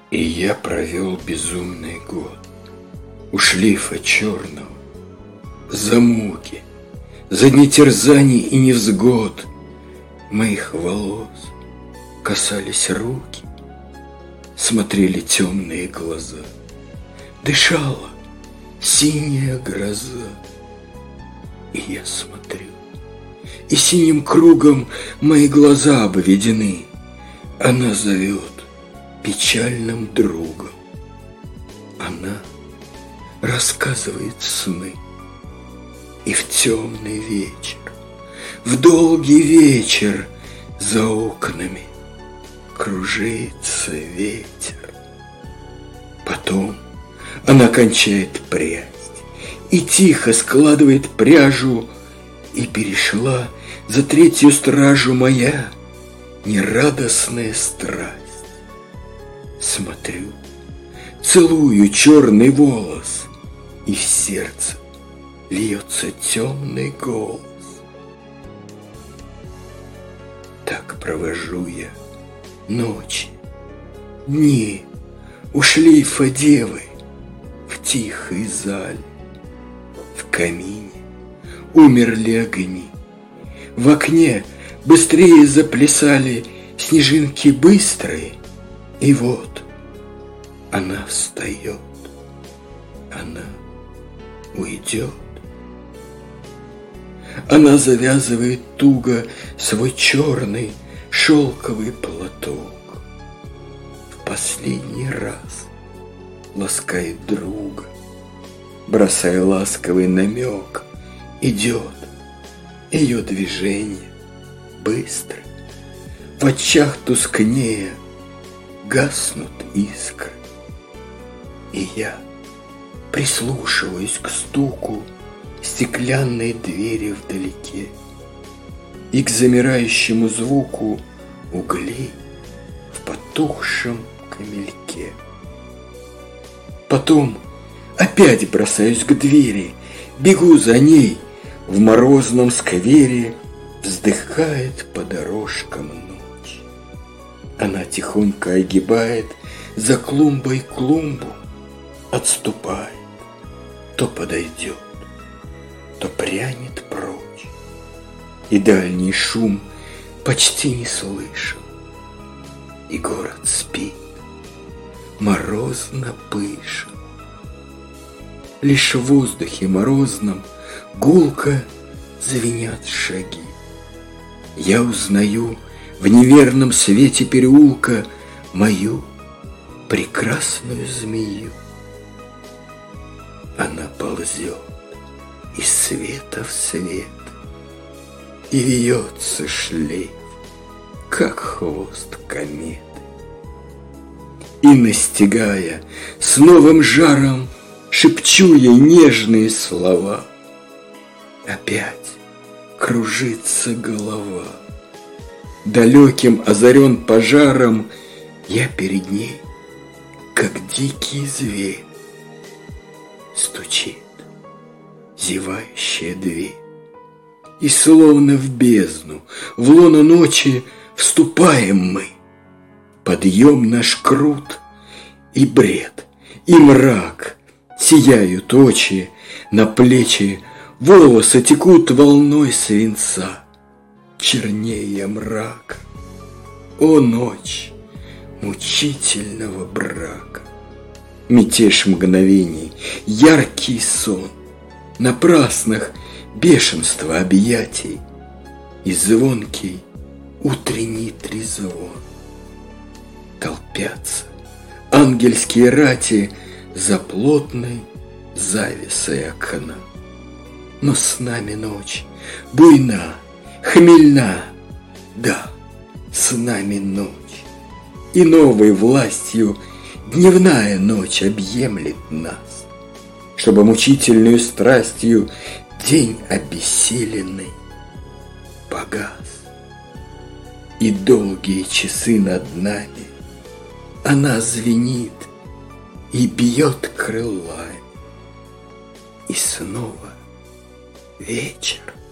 И я провел безумный год у шлейфа черного, за муки, за дни терзаний и невзгод. Моих волос касались руки, смотрели темные глаза, дышала синяя гроза. И я смотрю, и синим кругом мои глаза обведены. Она зовет печальным другом, она рассказывает сны. И в темный вечер, в долгий вечер за окнами кружится ветер. Потом она кончает прядь и тихо складывает пряжу, и перешла за третью стражу моя нерадостная страсть. Смотрю, целую черный волос, и в сердце льется темный голос. Так провожу я ночи, дни у шлейфа девы в тихой зале. В камине умерли огни, в окне быстрее заплясали снежинки быстрые. И вот она встает, она уйдет. Она завязывает туго свой черный шелковый платок. В последний раз ласкает друга, бросая ласковый намек. Идет ее движение быстро, в очах тускнея гаснут искры. И я прислушиваюсь к стуку стеклянной двери вдалеке и к замирающему звуку углей в потухшем камельке. Потом опять бросаюсь к двери, бегу за ней. В морозном сквере вздыхает по дорожкам ночь. Она тихонько огибает за клумбой клумбу, отступает, то подойдет, то прянет прочь. И дальний шум почти не слышен, и город спит, морозно пышен. Лишь в воздухе морозном гулко звенят шаги. Я узнаю в неверном свете переулка мою прекрасную змею. Она ползет из света в свет, и вьется шлейф, как хвост кометы. И, настигая с новым жаром, шепчу ей нежные слова. Опять кружится голова. Далеким озарен пожаром, я перед ней, как дикий зверь. Стучит зевающая дверь, и словно в бездну, в лоно ночи вступаем мы. Подъем наш крут, и бред, и мрак, сияют очи, на плечи волосы текут волной свинца, чернее мрака. О, ночь мучительного брака! Мятеж мгновений, яркий сон, напрасных бешенство объятий и звонкий утренний трезвон. Толпятся ангельские рати за плотной завесой окна. Но с нами ночь буйна, хмельна, да, с нами ночь. И новой властью дневная ночь объемлет нас, чтобы мучительную страстью день обессиленный погас. И долгие часы над нами она звенит и бьет крылами. И снова вечер.